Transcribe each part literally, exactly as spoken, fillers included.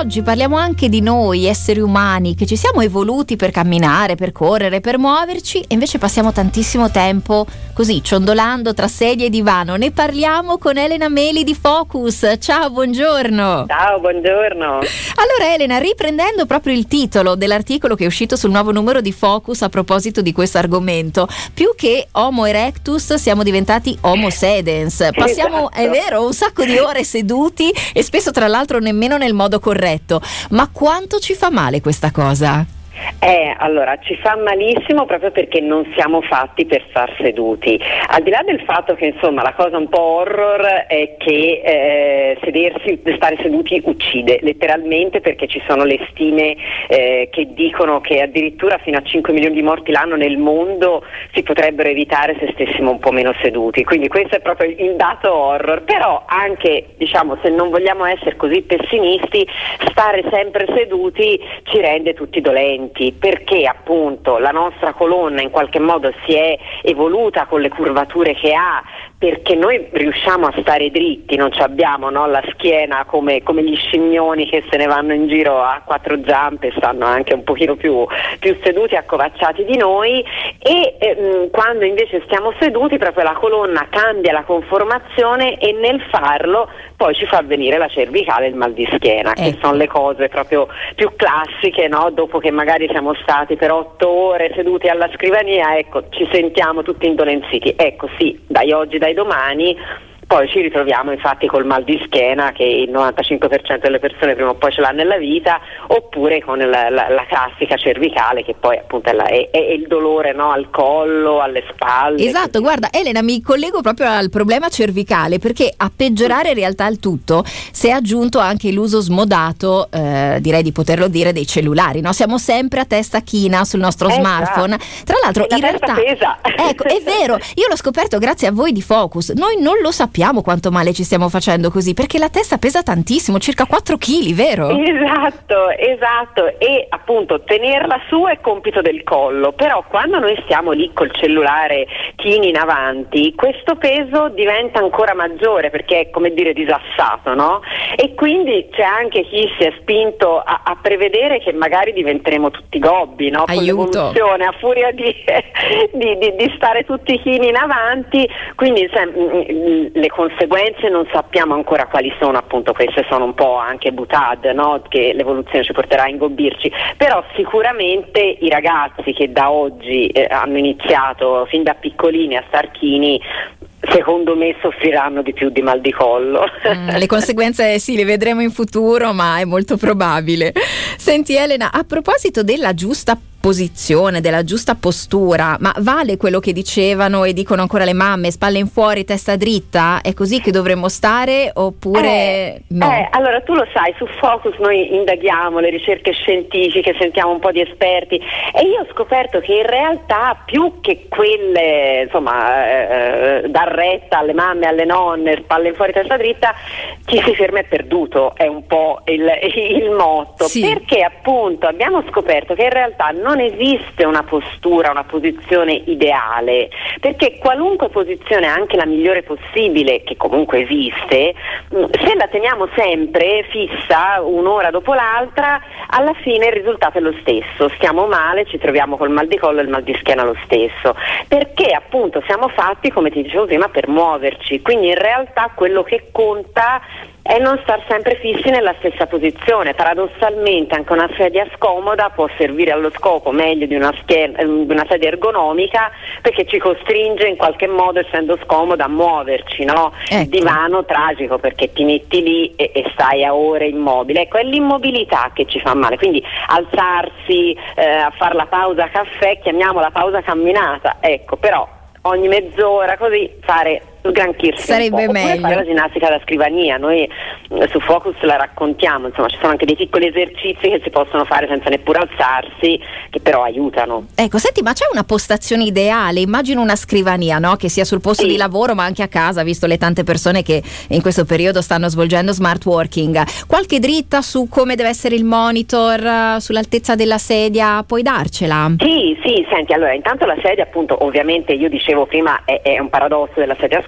oggi parliamo anche di noi, esseri umani, che ci siamo evoluti per camminare, per correre, per muoverci, e invece passiamo tantissimo tempo così, ciondolando tra sedia e divano. Ne parliamo con Elena Meli di Focus. Ciao, buongiorno. Ciao, buongiorno. Allora Elena, riprendendo proprio il titolo dell'articolo che è uscito sul nuovo numero di Focus a proposito di questo argomento, più che Homo erectus siamo diventati Homo sedens. Passiamo, esatto. È vero, un sacco di ore seduti e spesso tra l'altro nemmeno nel modo corretto. Ma quanto ci fa male questa cosa? Eh, allora, ci fa malissimo proprio perché non siamo fatti per star seduti. Al di là del fatto che insomma la cosa un po' horror è che eh, sedersi, stare seduti uccide letteralmente, perché ci sono le stime eh, che dicono che addirittura fino a cinque milioni di morti l'anno nel mondo si potrebbero evitare se stessimo un po' meno seduti. Quindi questo è proprio il dato horror. Però anche, diciamo, se non vogliamo essere così pessimisti, stare sempre seduti ci rende tutti dolenti, perché appunto la nostra colonna in qualche modo si è evoluta con le curvature che ha, perché noi riusciamo a stare dritti, non ci abbiamo, no, la schiena come, come gli scimmioni che se ne vanno in giro a quattro zampe, stanno anche un pochino più, più seduti, accovacciati di noi, e ehm, quando invece stiamo seduti proprio la colonna cambia la conformazione, e nel farlo poi ci fa venire la cervicale e il mal di schiena, ecco, che sono le cose proprio più classiche, no? Dopo che magari siamo stati per otto ore seduti alla scrivania, ecco, ci sentiamo tutti indolenziti. Ecco, sì, dai oggi, dai domani, poi ci ritroviamo infatti col mal di schiena, che il novantacinque per cento delle persone prima o poi ce l'ha nella vita, oppure con la, la, la classica cervicale, che poi appunto è, la, è, è il dolore, no? Al collo, alle spalle. Esatto, guarda Elena, mi collego proprio al problema cervicale, perché a peggiorare in realtà il tutto si è aggiunto anche l'uso smodato, eh, direi di poterlo dire, dei cellulari, no? Siamo sempre a testa china sul nostro eh, smartphone. Tra l'altro la in realtà pesa. Ecco, è vero, io l'ho scoperto grazie a voi di Focus. Noi non lo sappiamo quanto male ci stiamo facendo così, perché la testa pesa tantissimo, circa quattro chili, vero? Esatto, esatto, e appunto tenerla su è compito del collo, però quando noi stiamo lì col cellulare chini in avanti, questo peso diventa ancora maggiore, perché è come dire disassato, no? E quindi c'è anche chi si è spinto a, a prevedere che magari diventeremo tutti gobbi, no? Con Aiuto. l'evoluzione, a furia di, di, di, di stare tutti chini in avanti, quindi sem- le conseguenze non sappiamo ancora quali sono, appunto queste sono un po' anche butade, no? Che l'evoluzione ci porterà a ingobbirci, però sicuramente i ragazzi che da oggi eh, hanno iniziato fin da piccolini a star chini, secondo me soffriranno di più di mal di collo. Mm, le conseguenze sì, le vedremo in futuro, ma è molto probabile. Senti Elena, a proposito della giusta posizione, della giusta postura, ma vale quello che dicevano e dicono ancora le mamme, spalle in fuori, testa dritta? È così che dovremmo stare oppure eh, no? Eh, allora tu lo sai, su Focus noi indaghiamo le ricerche scientifiche, sentiamo un po' di esperti, e io ho scoperto che in realtà più che quelle, insomma, eh, dar retta alle mamme, alle nonne, spalle in fuori, testa dritta, chi si ferma è perduto, è un po' il, il motto, sì. Perché appunto abbiamo scoperto che in realtà non non esiste una postura, una posizione ideale, perché qualunque posizione, anche la migliore possibile, che comunque esiste, se la teniamo sempre fissa un'ora dopo l'altra, alla fine il risultato è lo stesso, stiamo male, ci troviamo col mal di collo e il mal di schiena lo stesso, perché appunto siamo fatti, come ti dicevo prima, per muoverci, quindi in realtà quello che conta è non star sempre fissi nella stessa posizione. Paradossalmente anche una sedia scomoda può servire allo scopo meglio di una, schiena, di una sedia ergonomica, perché ci costringe in qualche modo, essendo scomoda, a muoverci, no? Ecco. Il divano tragico, perché ti metti lì e, e stai a ore immobile. Ecco, è l'immobilità che ci fa male, quindi alzarsi, eh, a fare la pausa caffè, chiamiamola pausa camminata, ecco, però ogni mezz'ora così fare sgranchirsi sarebbe un po', meglio. fare la ginnastica da scrivania, noi eh, su Focus la raccontiamo, insomma ci sono anche dei piccoli esercizi che si possono fare senza neppure alzarsi, che però aiutano. Ecco, senti, ma c'è una postazione ideale? Immagino una scrivania, no? Che sia sul posto Sì. di lavoro ma anche a casa, visto le tante persone che in questo periodo stanno svolgendo smart working. Qualche dritta su come deve essere il monitor, sull'altezza della sedia, puoi darcela? Sì, sì, senti, allora intanto la sedia, appunto, ovviamente io dicevo prima è, è un paradosso della sedia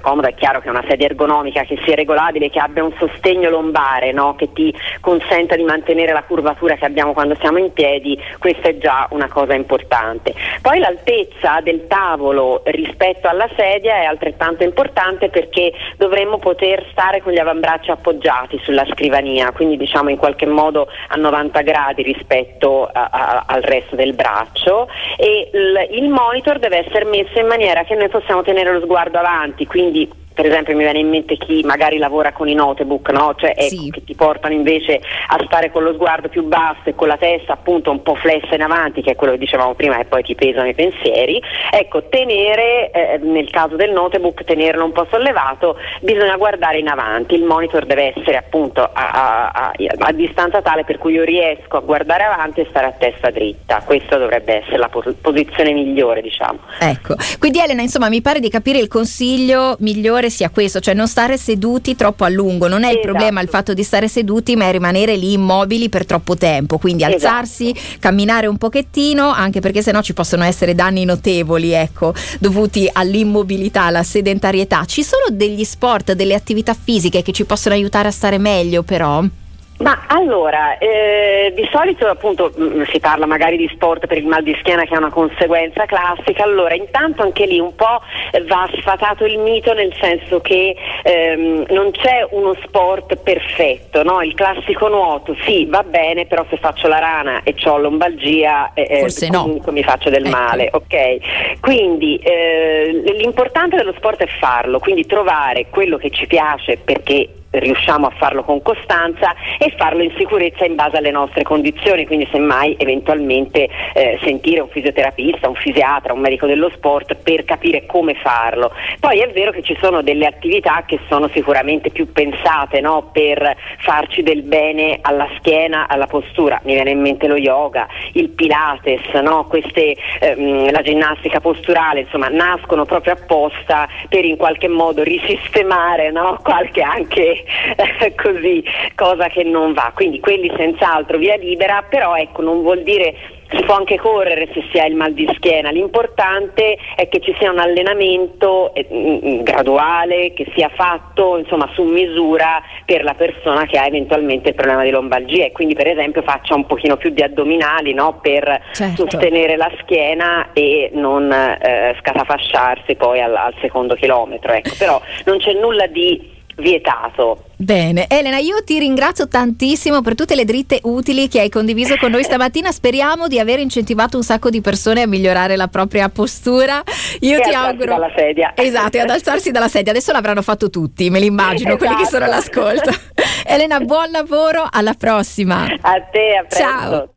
comodo. È chiaro che una sedia ergonomica che sia regolabile, che abbia un sostegno lombare, no? Che ti consenta di mantenere la curvatura che abbiamo quando siamo in piedi, questa è già una cosa importante. Poi l'altezza del tavolo rispetto alla sedia è altrettanto importante, perché dovremmo poter stare con gli avambracci appoggiati sulla scrivania, quindi diciamo in qualche modo a novanta gradi rispetto a, a, al resto del braccio, e il, il monitor deve essere messo in maniera che noi possiamo tenere lo sguardo avanti, quindi per esempio mi viene in mente chi magari lavora con i notebook, no? Cioè ecco, sì. che ti portano invece a stare con lo sguardo più basso e con la testa appunto un po' flessa in avanti, che è quello che dicevamo prima, e poi ti pesano i pensieri. Ecco, tenere, eh, nel caso del notebook, tenerlo un po' sollevato, bisogna guardare in avanti, il monitor deve essere appunto a, a, a, a distanza tale per cui io riesco a guardare avanti e stare a testa dritta. Questa dovrebbe essere la pos- posizione migliore, diciamo. Ecco, quindi Elena, insomma, mi pare di capire il consiglio migliore sia questo, cioè non stare seduti troppo a lungo. Non è il esatto. problema il fatto di stare seduti, ma è rimanere lì immobili per troppo tempo, quindi alzarsi, esatto. camminare un pochettino, anche perché sennò ci possono essere danni notevoli, ecco, dovuti all'immobilità, alla sedentarietà. Ci sono degli sport, delle attività fisiche che ci possono aiutare a stare meglio, però? Ma allora, eh, di solito appunto mh, si parla magari di sport per il mal di schiena, che è una conseguenza classica. Allora, intanto anche lì un po' va sfatato il mito, nel senso che ehm, non c'è uno sport perfetto, no? Il classico nuoto, sì, va bene, però se faccio la rana e ho lombalgia, eh, Forse comunque no. mi faccio del ecco. male, ok? Quindi eh, l'importante dello sport è farlo, quindi trovare quello che ci piace, perché riusciamo a farlo con costanza, e farlo in sicurezza in base alle nostre condizioni, quindi semmai eventualmente eh, sentire un fisioterapista, un fisiatra, un medico dello sport per capire come farlo. Poi è vero che ci sono delle attività che sono sicuramente più pensate, no? Per farci del bene alla schiena, alla postura. Mi viene in mente lo yoga, il pilates, no? Queste, ehm, la ginnastica posturale, insomma, nascono proprio apposta per in qualche modo risistemare, no? Qualche anche Eh, così cosa che non va, quindi quelli senz'altro via libera. Però ecco, non vuol dire, si può anche correre se si ha il mal di schiena, l'importante è che ci sia un allenamento eh, mh, graduale, che sia fatto insomma su misura per la persona che ha eventualmente il problema di lombalgia, e quindi per esempio faccia un pochino più di addominali, no? Per certo. sostenere la schiena e non eh, scatafasciarsi poi al, al secondo chilometro, ecco. Però non c'è nulla di vietato. Bene, Elena, io ti ringrazio tantissimo per tutte le dritte utili che hai condiviso con noi stamattina. Speriamo di aver incentivato un sacco di persone a migliorare la propria postura. Io e ti auguro dalla sedia. Esatto, e ad alzarsi dalla sedia. Adesso l'avranno fatto tutti, me li immagino, esatto. quelli che sono all'ascolto. Elena, buon lavoro, alla prossima. A te, a presto. Ciao.